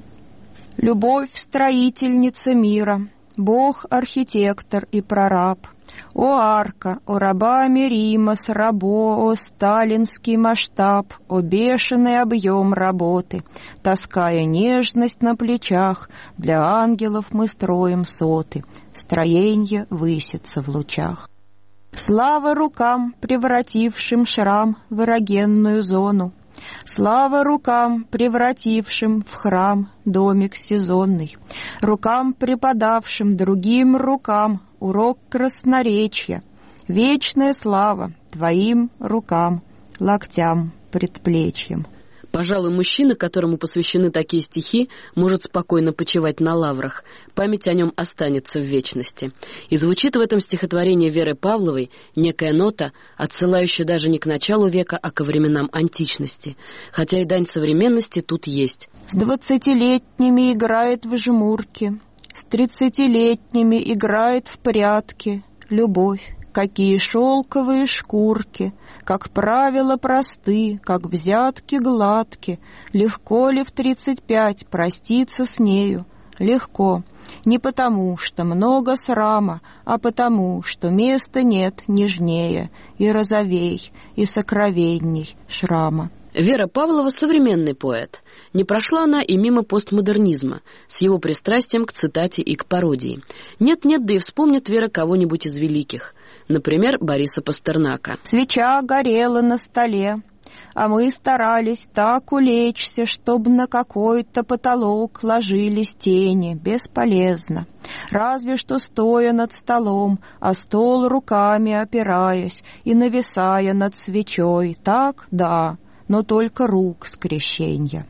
Любовь — строительница мира, Бог — архитектор и прораб. О арка, о рабами Рима с рабо, о сталинский масштаб, о бешеный объем работы. Таская нежность на плечах, для ангелов мы строим соты. Строенье высится в лучах. Слава рукам, превратившим шрам в эрогенную зону. Слава рукам, превратившим в храм домик сезонный. Рукам, преподавшим другим рукам урок красноречия. Вечная слава твоим рукам, локтям, предплечьям.
Пожалуй, мужчина, которому посвящены такие стихи, может спокойно почивать на лаврах. Память о нем останется в вечности. И звучит в этом стихотворении Веры Павловой некая нота, отсылающая даже не к началу века, а ко временам античности. Хотя и дань современности тут есть.
С двадцатилетними играет в жмурки, с тридцатилетними играет в прятки. Любовь, какие шелковые шкурки, как правило, просты, как взятки гладки. Легко ли в тридцать пять проститься с нею? Легко. Не потому, что много срама, а потому, что места нет нежнее и розовей, и сокровенней шрама.
Вера Павлова — современный поэт. Не прошла она и мимо постмодернизма, с его пристрастием к цитате и к пародии. Нет-нет, да и вспомнит Вера кого-нибудь из великих. Например, Бориса Пастернака.
Свеча горела на столе, а мы старались так улечься, чтобы на какой-то потолок ложились тени. Бесполезно. Разве что стоя над столом, а стол руками опираясь и нависая над свечой. Так, да, но только рук скрещенья.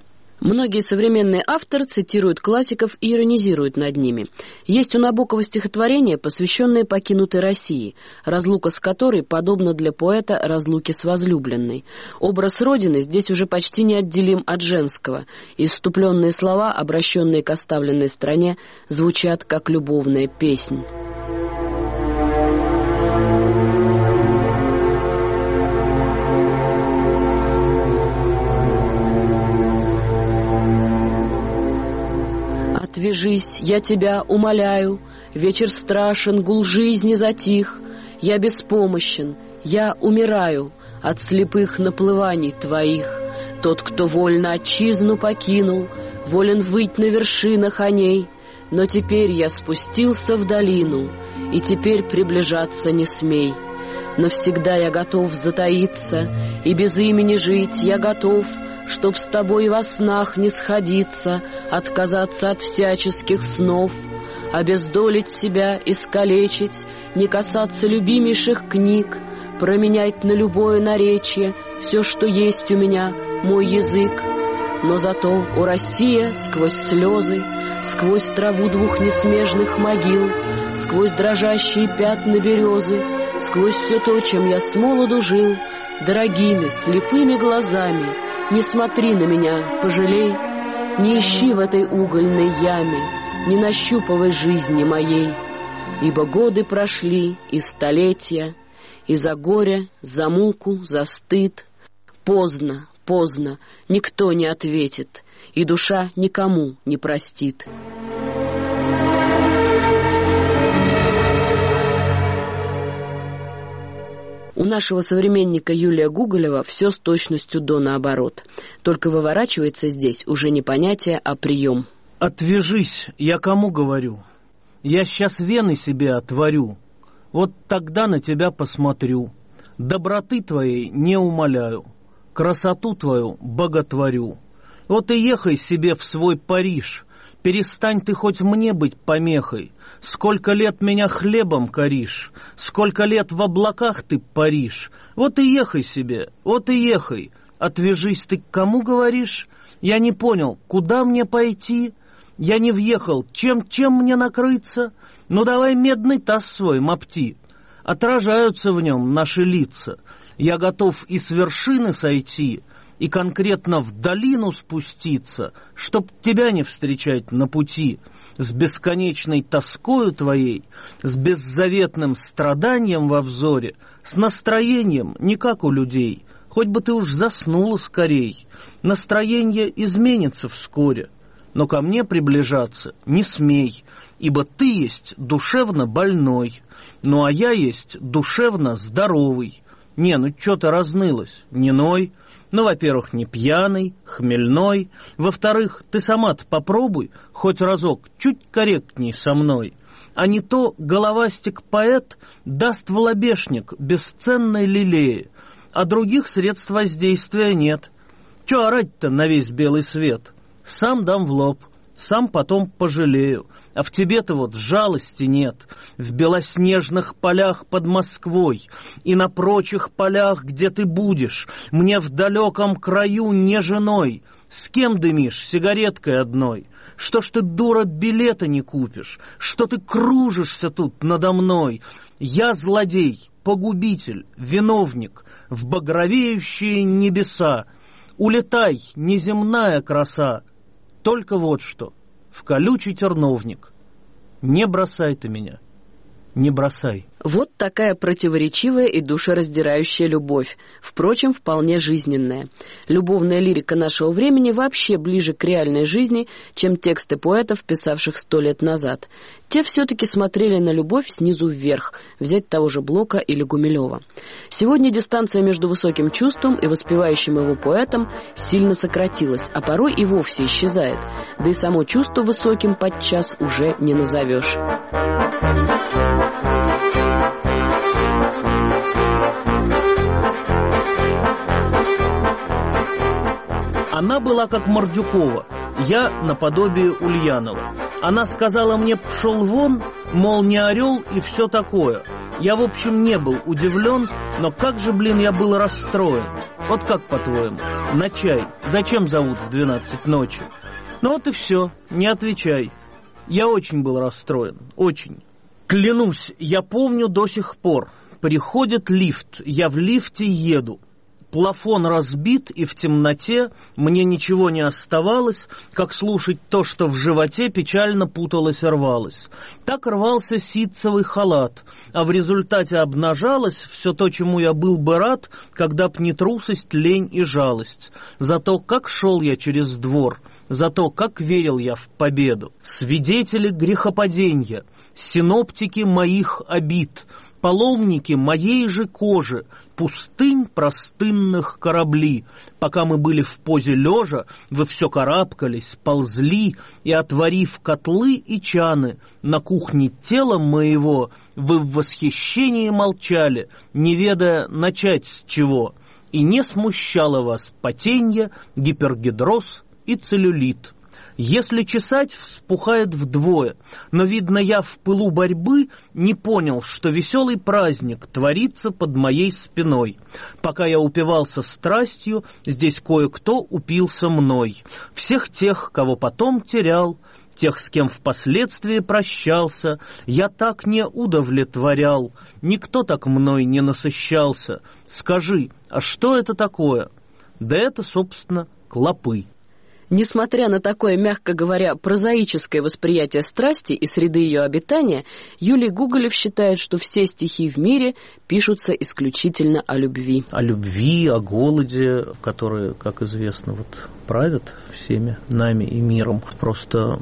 Многие современные авторы цитируют классиков и иронизируют над ними. Есть у Набокова стихотворение, посвященное покинутой России, разлука с которой подобна для поэта разлуке с возлюбленной. Образ Родины здесь уже почти неотделим от женского. Исступленные слова, обращенные к оставленной стране, звучат как любовная песнь. Отвяжись, я тебя умоляю, вечер страшен, гул жизни затих, я беспомощен, я умираю от слепых наплываний твоих. Тот, кто вольно отчизну покинул, волен выть на вершинах о ней, но теперь я спустился в долину, и теперь приближаться не смей. Навсегда я готов затаиться, и без имени жить я готов, чтоб с тобой во снах не сходиться, отказаться от всяческих снов, обездолить себя, искалечить, не касаться любимейших книг, променять на любое наречие все, что есть у меня, мой язык. Но зато, о Россия, сквозь слезы, сквозь траву двух несмежных могил, сквозь дрожащие пятна березы, сквозь все то, чем я с молоду жил, дорогими слепыми глазами, не смотри на меня, пожалей, не ищи в этой угольной яме, не нащупывай жизни моей, ибо годы прошли и столетия, и за горе, за муку, за стыд. Поздно, поздно, никто не ответит, и душа никому не простит. У нашего современника Юлия Гоголева все с точностью до наоборот. Только выворачивается здесь уже не понятие, а прием.
Отвяжись, я кому говорю? Я сейчас вены себе отворю. Вот тогда на тебя посмотрю. Доброты твоей не умоляю, красоту твою боготворю. Вот и ехай себе в свой Париж. Перестань ты хоть мне быть помехой. Сколько лет меня хлебом коришь, сколько лет в облаках ты паришь. Вот и ехай себе, вот и ехай. Отвяжись, ты к кому говоришь? Я не понял, куда мне пойти? Я не въехал, чем, чем мне накрыться? Ну давай медный таз свой мопти. Отражаются в нем наши лица. Я готов и с вершины сойти, и конкретно в долину спуститься, чтоб тебя не встречать на пути, с бесконечной тоскою твоей, с беззаветным страданием во взоре, с настроением, не как у людей, хоть бы ты уж заснула скорей. Настроение изменится вскоре, но ко мне приближаться не смей, ибо ты есть душевно больной, ну а я есть душевно здоровый. Не, ну чё ты разнылась, не ной. Ну, во-первых, не пьяный, хмельной. Во-вторых, ты сама-то попробуй хоть разок чуть корректней со мной. А не то головастик-поэт даст в лобешник бесценной лилеи, а других средств воздействия нет. Чё орать-то на весь белый свет? Сам дам в лоб, сам потом пожалею. А в тебе-то вот жалости нет. В белоснежных полях под Москвой и на прочих полях, где ты будешь, мне в далеком краю не женой. С кем дымишь сигареткой одной? Что ж ты, дура, билета не купишь? Что ты кружишься тут надо мной? Я злодей, погубитель, виновник в багровеющие небеса. Улетай, неземная краса. Только вот что, в колючий терновник. Не бросай ты меня, не бросай.
Вот такая противоречивая и душераздирающая любовь, впрочем, вполне жизненная. Любовная лирика нашего времени вообще ближе к реальной жизни, чем тексты поэтов, писавших сто лет назад. Те все-таки смотрели на любовь снизу вверх, взять того же Блока или Гумилева. Сегодня дистанция между высоким чувством и воспевающим его поэтом сильно сократилась, а порой и вовсе исчезает, да и само чувство высоким подчас уже не назовешь.
Она была как Мордюкова, я наподобие Ульянова. Она сказала мне «пшел вон», мол, не орел и все такое. Я, в общем, не был удивлен, но как же, блин, я был расстроен. Вот как, по-твоему, на чай зачем зовут в двенадцать ночи? Ну вот и все, не отвечай. Я очень был расстроен, очень. Клянусь, я помню до сих пор. Приходит лифт, я в лифте еду. Плафон разбит, и в темноте мне ничего не оставалось, как слушать то, что в животе печально путалось и рвалось. Так рвался ситцевый халат, а в результате обнажалось все то, чему я был бы рад, когда б не трусость, лень и жалость. Зато как шел я через двор, зато как верил я в победу. Свидетели грехопаденья, синоптики моих обид, паломники моей же кожи, пустынь простынных корабли. Пока мы были в позе лежа, вы все карабкались, ползли, и, отворив котлы и чаны, на кухне тела моего вы в восхищении молчали, не ведая начать с чего, и не смущало вас потенье, гипергидроз и целлюлит. Если чесать, вспухает вдвое, но, видно, я в пылу борьбы не понял, что веселый праздник творится под моей спиной. Пока я упивался страстью, здесь кое-кто упился мной. Всех тех, кого потом терял, тех, с кем впоследствии прощался, я так не удовлетворял, никто так мной не насыщался. Скажи, а что это такое? Да это, собственно, клопы.
Несмотря на такое, мягко говоря, прозаическое восприятие страсти и среды ее обитания, Юлий Гуголев считает, что все стихи в мире пишутся исключительно о любви.
О любви, о голоде, которые, как известно, вот правят всеми нами и миром. Просто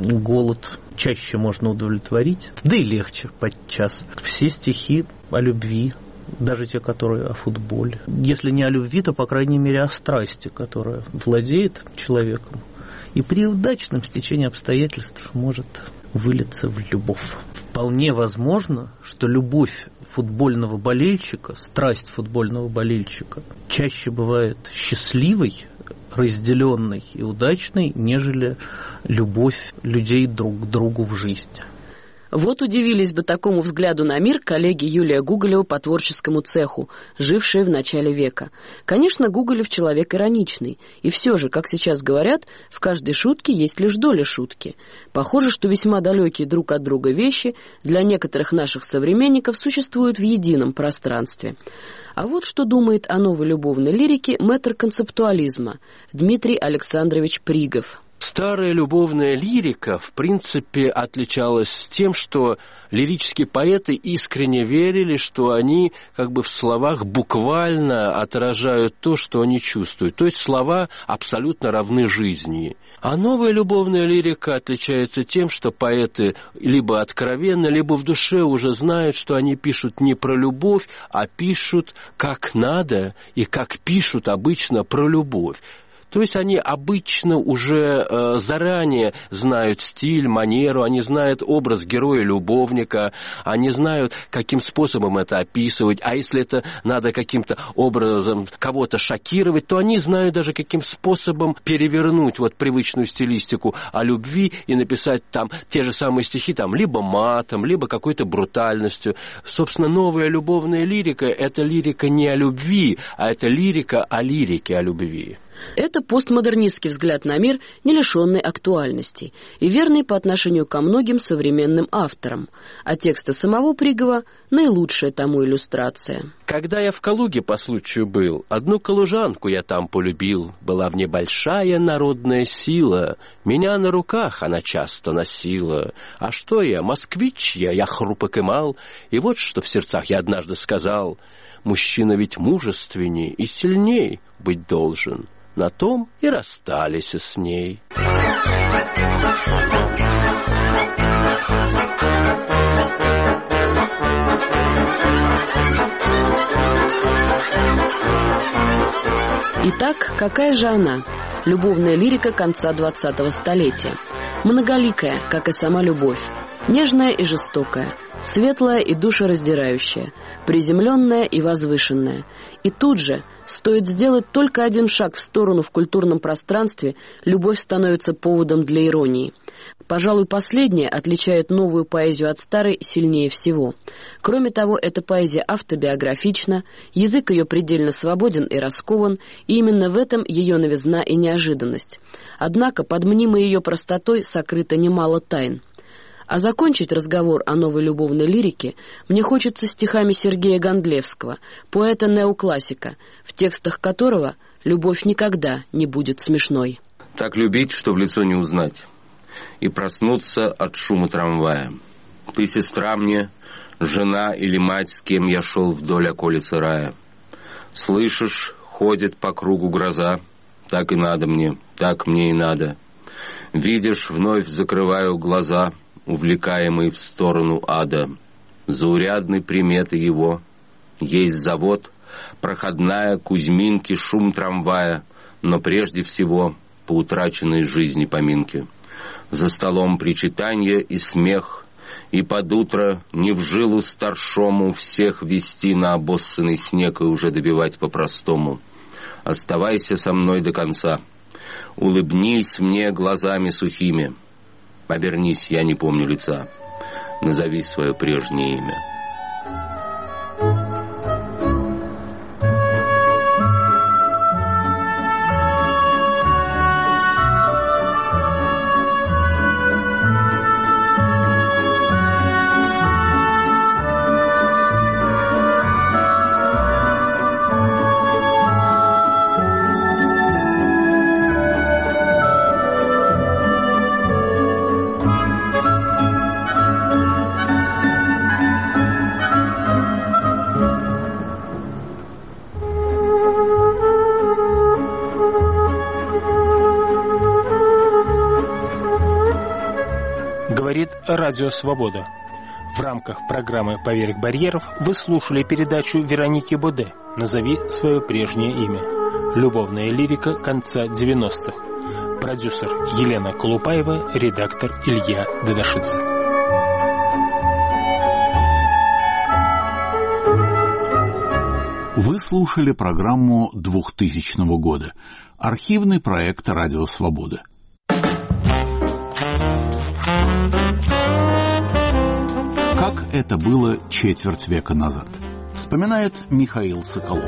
голод чаще можно удовлетворить, да и легче подчас. Все стихи о любви. Даже те, которые о футболе. Если не о любви, то, по крайней мере, о страсти, которая владеет человеком. И при удачном стечении обстоятельств может вылиться в любовь. Вполне возможно, что любовь футбольного болельщика, страсть футбольного болельщика чаще бывает счастливой, разделенной и удачной, нежели любовь людей друг к другу в жизни.
Вот удивились бы такому взгляду на мир коллеги Юлия Гуголева по творческому цеху, жившие в начале века. Конечно, Гуголев человек ироничный, и все же, как сейчас говорят, в каждой шутке есть лишь доля шутки. Похоже, что весьма далекие друг от друга вещи для некоторых наших современников существуют в едином пространстве. А вот что думает о новой любовной лирике мэтр концептуализма Дмитрий Александрович Пригов.
Старая любовная лирика, в принципе, отличалась тем, что лирические поэты искренне верили, что они как бы в словах буквально отражают то, что они чувствуют. То есть слова абсолютно равны жизни. А новая любовная лирика отличается тем, что поэты либо откровенно, либо в душе уже знают, что они пишут не про любовь, а пишут как надо и как пишут обычно про любовь. То есть они обычно уже э, заранее знают стиль, манеру, они знают образ героя-любовника, они знают, каким способом это описывать, а если это надо каким-то образом кого-то шокировать, то они знают даже, каким способом перевернуть вот привычную стилистику о любви и написать там те же самые стихи там либо матом, либо какой-то брутальностью. Собственно, новая любовная лирика – это лирика не о любви, а это лирика о лирике о любви.
Это постмодернистский взгляд на мир, не лишенный актуальностей, и верный по отношению ко многим современным авторам. А тексты самого Пригова – наилучшая тому иллюстрация.
Когда я в Калуге по случаю был, одну калужанку я там полюбил. Была в ней большая народная сила, меня на руках она часто носила. А что я, москвич я, я хрупок и мал, и вот что в сердцах я однажды сказал: мужчина ведь мужественней и сильней быть должен. На том и расстались с ней.
Итак, какая же она? Любовная лирика конца двадцатого столетия. Многоликая, как и сама любовь. Нежная и жестокая, светлая и душераздирающая, приземленная и возвышенная. И тут же, стоит сделать только один шаг в сторону в культурном пространстве, любовь становится поводом для иронии. Пожалуй, последнее отличает новую поэзию от старой сильнее всего. Кроме того, эта поэзия автобиографична, язык ее предельно свободен и раскован, и именно в этом ее новизна и неожиданность. Однако под мнимой ее простотой сокрыто немало тайн. А закончить разговор о новой любовной лирике мне хочется стихами Сергея Гондлевского, поэта-неоклассика, в текстах которого любовь никогда не будет смешной.
Так любить, что в лицо не узнать, и проснуться от шума трамвая. Ты сестра мне, жена или мать, с кем я шел вдоль околицы рая. Слышишь, ходит по кругу гроза, так и надо мне, так мне и надо. Видишь, вновь закрываю глаза, увлекаемый в сторону ада. Заурядной приметы его есть завод, проходная Кузьминки, шум трамвая, но прежде всего по утраченной жизни поминки. За столом причитанье и смех, и под утро не в жилу старшому всех вести на обоссанный снег и уже добивать по-простому. Оставайся со мной до конца, улыбнись мне глазами сухими, обернись, я не помню лица, назови свое прежнее имя.
Радио «Свобода». В рамках программы «Поверх барьеров» вы слушали передачу Вероники Боде «Назови свое прежнее имя». Любовная лирика конца девяностых. Продюсер Елена Колупаева, редактор Илья Дадашидзе.
Вы слушали программу двухтысячного года. Архивный проект «Радио Свобода». Как это было четверть века назад, вспоминает Михаил Соколов.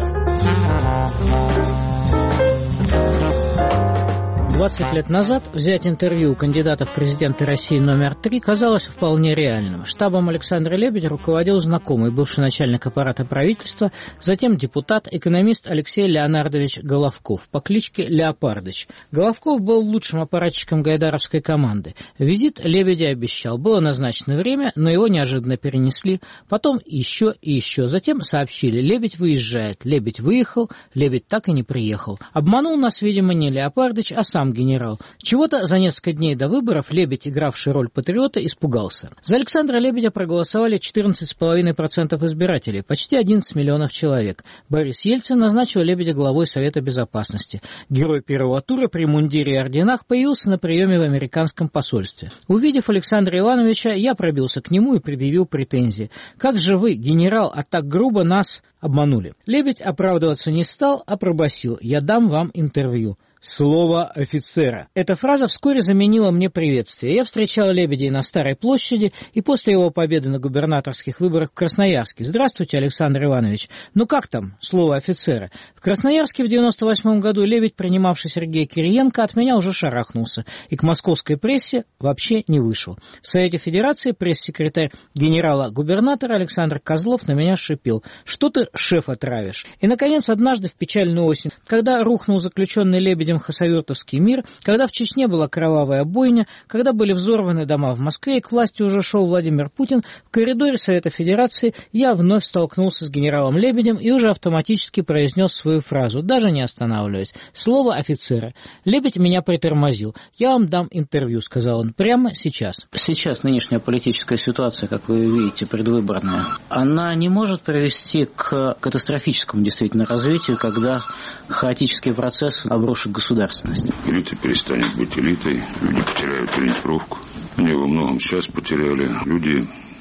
двадцать лет назад взять интервью у кандидата в президенты России номер три казалось вполне реальным. Штабом Александра Лебедя руководил знакомый, бывший начальник аппарата правительства, затем депутат, экономист Алексей Леонардович Головков по кличке Леопардыч. Головков был лучшим аппаратчиком гайдаровской команды. Визит Лебедя обещал. Было назначено время, но его неожиданно перенесли. Потом еще и еще. Затем сообщили: Лебедь выезжает. Лебедь выехал, Лебедь так и не приехал. Обманул нас, видимо, не Леопардыч, а сам генерал. Чего-то за несколько дней до выборов Лебедь, игравший роль патриота, испугался. За Александра Лебедя проголосовали четырнадцать целых пять десятых процента избирателей, почти одиннадцать миллионов человек. Борис Ельцин назначил Лебедя главой Совета Безопасности. Герой первого тура при мундире и орденах появился на приеме в американском посольстве. Увидев Александра Ивановича, я пробился к нему и предъявил претензии. «Как же вы, генерал, а так грубо нас обманули?» Лебедь оправдываться не стал, а пробасил: «Я дам вам интервью». Слово офицера. Эта фраза вскоре заменила мне приветствие. Я встречал Лебедя на Старой площади и после его победы на губернаторских выборах в Красноярске. «Здравствуйте, Александр Иванович. Ну как там слово офицера?» В Красноярске в девяносто восьмом году Лебедь, принимавший Сергея Кириенко, от меня уже шарахнулся и к московской прессе вообще не вышел. В Совете Федерации пресс-секретарь генерала-губернатора Александр Козлов на меня шипел: «Что ты шефа травишь?» И, наконец, однажды в печальную осень, когда рухнул заключенный Лебедем хасавюртовский мир, когда в Чечне была кровавая бойня, когда были взорваны дома в Москве и к власти уже шел Владимир Путин, в коридоре Совета Федерации я вновь столкнулся с генералом Лебедем и уже автоматически произнес свою фразу, даже не останавливаясь: «Слово офицера». Лебедь меня притормозил. «Я вам дам интервью», — сказал он, — «прямо сейчас».
Сейчас нынешняя политическая ситуация, как вы видите, предвыборная, она не может привести к катастрофическому действительно развитию, когда хаотический процесс обрушит государственность.
Элита перестанет быть элитой, люди потеряют ориентировку. Они во многом сейчас потеряли. Люди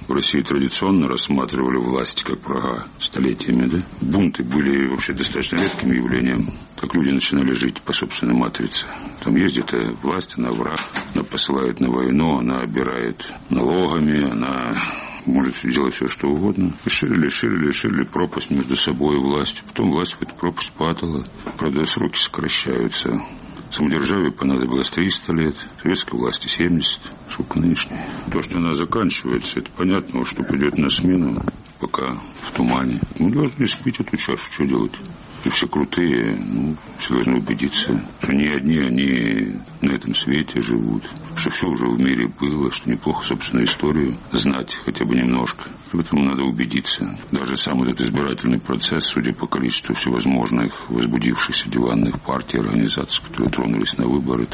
В России традиционно рассматривали власть как врага столетиями, да? Бунты были вообще достаточно редким явлением. Так люди начинали жить по собственной матрице. Там есть где-то власть, она враг, она посылает на войну, она обирает налогами, она может делать все, что угодно. И ширили, ширили, ширили пропасть между собой и властью. Потом власть в эту пропасть падала. Правда, сроки сокращаются. Самодержавию понадобилось триста лет, советской власти семьдесят, сколько нынешней. То, что она заканчивается, это понятно, что придет на смену, пока в тумане. Мы должны испить эту чашу, что делать? Все крутые, ну, все должны убедиться, что не одни они на этом свете живут, что все уже в мире было, что неплохо собственную историю знать хотя бы немножко. В этом надо убедиться. Даже сам этот избирательный процесс, судя по количеству всевозможных возбудившихся диванных партий, организаций, которые тронулись на выборы,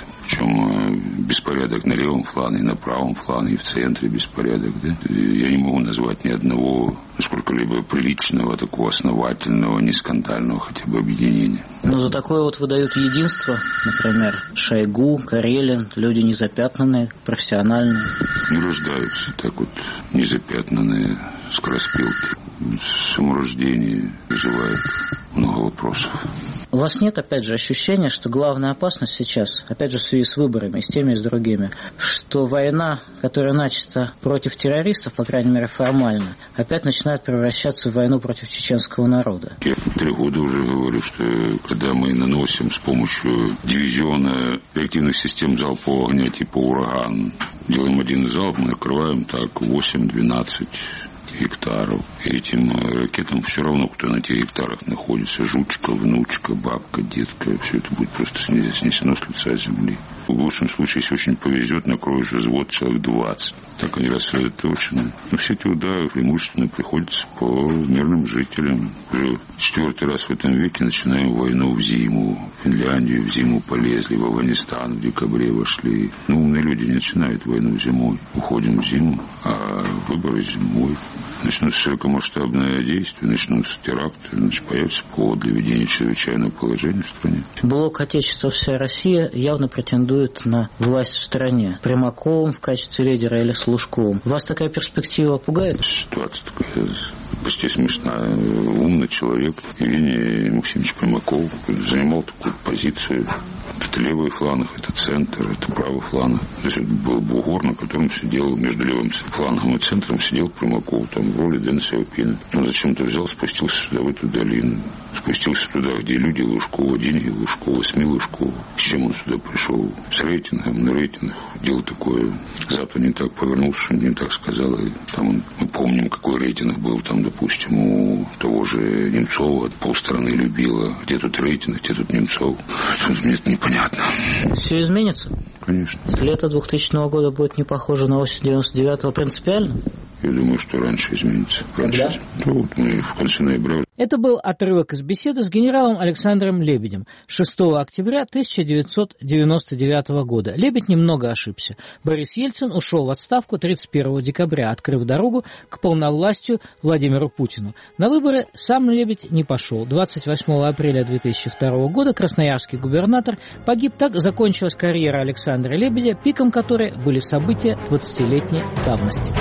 причем беспорядок на левом флане, и на правом флане, и в центре беспорядок. Да? Я не могу назвать ни одного сколько-либо приличного, такого основательного, не скандального хотя бы объединения.
Но за такое вот выдают единство, например, Шойгу, Карелин, люди незапятнанные, профессиональные.
Не рождаются так вот незапятнанные скороспелки. С саморождения вызывает много вопросов.
У вас нет, опять же, ощущения, что главная опасность сейчас, опять же, в связи с выборами, и с теми, и с другими, что война, которая начата против террористов, по крайней мере, формально, опять начинает превращаться в войну против чеченского народа?
Я три года уже говорю, что когда мы наносим с помощью дивизиона реактивных систем залпового огня типа «Ураган», делаем один залп, мы накрываем так восемь-двенадцать гектаров. И этим ракетам все равно, кто на тех гектарах находится. Жучка, внучка, бабка, детка. Все это будет просто снесено с лица земли. В лучшем случае, если очень повезет, накроешь взвод человек двадцать. Так они рассредоточены. Но все эти удары преимущественно приходятся по мирным жителям. Уже четвертый раз в этом веке начинаем войну в зиму. В Финляндию в зиму полезли, в Афганистан в декабре вошли. Ну, умные люди не начинают войну зимой. Уходим в зиму, а выборы зимой. Начнутся широкомасштабное действие, начнутся теракты, значит, появится повод для ведения чрезвычайного положения в стране.
Блок Отечества «Вся Россия» явно претендует на власть в стране. Примаковым в качестве лидера или с Лужковым. Вас такая перспектива пугает?
Ситуация такая почти смешная. Умный человек Евгений Максимович Примаков занимал такую позицию. Это левый фланг, это центр, это правый фланг. То есть это был бугор, на котором сидел между левым флангом и центром сидел Примаков, там в роли Дэн Сяопина. Он зачем-то взял, спустился сюда, в эту долину. Спустился туда, где люди Лужкова, деньги Лужкова, СМИ Лужкова. С чем он сюда пришел? С рейтингом, на рейтинг. Дело такое. Запад не так повернулся, что не так сказал. И там он, мы помним, какой рейтинг был там, допустим, у того же Немцова. Полстраны любила. Где тут рейтинг, где тут Немцов? Мне это непонятно.
Все изменится?
Конечно.
Лето двухтысячного года будет не похоже на осень девяносто девятого принципиально?
Я думаю, что раньше изменится. Раньше.
Когда?
Ну, вот мы в конце ноября.
Это был отрывок из беседы с генералом Александром Лебедем шестого октября тысяча девятьсот девяносто девятого года. Лебедь немного ошибся. Борис Ельцин ушел в отставку тридцать первого декабря, открыв дорогу к полновластию Владимиру Путину. На выборы сам Лебедь не пошел. двадцать восьмого апреля две тысячи второго года красноярский губернатор погиб. Так закончилась карьера Александра Лебедя, пиком которой были события двадцатилетней давности.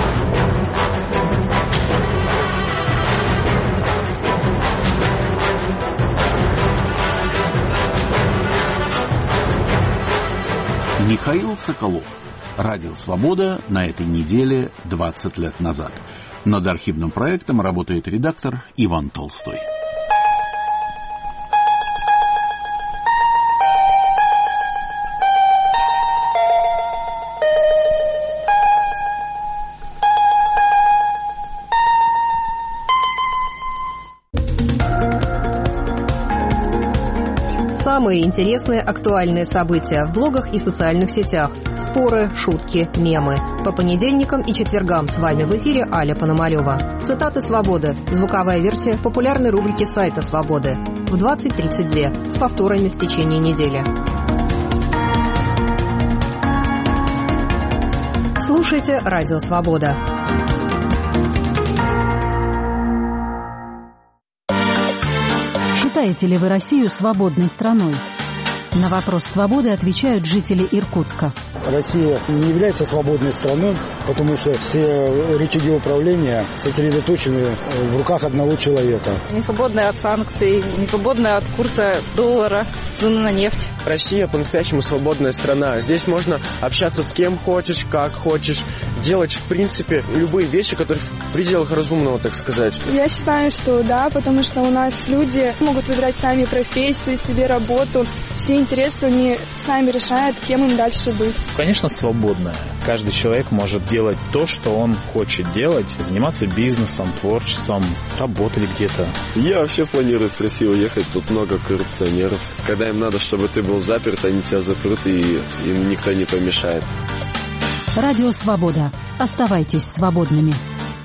Михаил Соколов. Радио «Свобода» на этой неделе двадцать лет назад. Над архивным проектом работает редактор Иван Толстой.
Самые интересные актуальные события в блогах и социальных сетях. Споры, шутки, мемы. По понедельникам и четвергам с вами в эфире Аля Пономарева. Цитаты «Свободы». Звуковая версия популярной рубрики сайта «Свободы». В двадцать тридцать два с повторами в течение недели. Слушайте «Радио Свобода».
Считаете ли вы Россию свободной страной? На вопрос «Свободы» отвечают жители Иркутска.
Россия не является свободной страной, потому что все рычаги управления сосредоточены в руках одного человека.
Не свободная от санкций, не свободная от курса доллара, цены на нефть.
Россия по-настоящему свободная страна. Здесь можно общаться с кем хочешь, как хочешь, делать, в принципе, любые вещи, которые в пределах разумного, так сказать.
Я считаю, что да, потому что у нас люди могут выбирать сами профессию, себе работу. Все интересы они сами решают, кем им дальше быть.
Конечно, свободная. Каждый человек может делать то, что он хочет делать, заниматься бизнесом, творчеством, работать где-то.
Я вообще планирую с России уехать, тут много коррупционеров. Когда им надо, чтобы ты был заперт, они тебя запрут, и им никто не помешает.
Радио «Свобода». Оставайтесь свободными.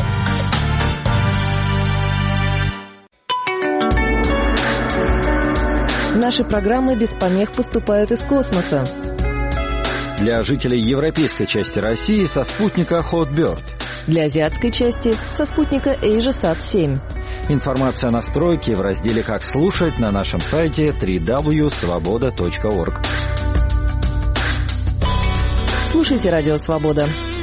Наши программы без помех поступают из космоса.
Для жителей европейской части России со спутника Hotbird.
Для азиатской части со спутника AsiaSat семь.
Информация о настройке в разделе «Как слушать» на нашем сайте дабл-ю дабл ю дабл ю точка свобода точка орг.
Слушайте «Радио Свобода».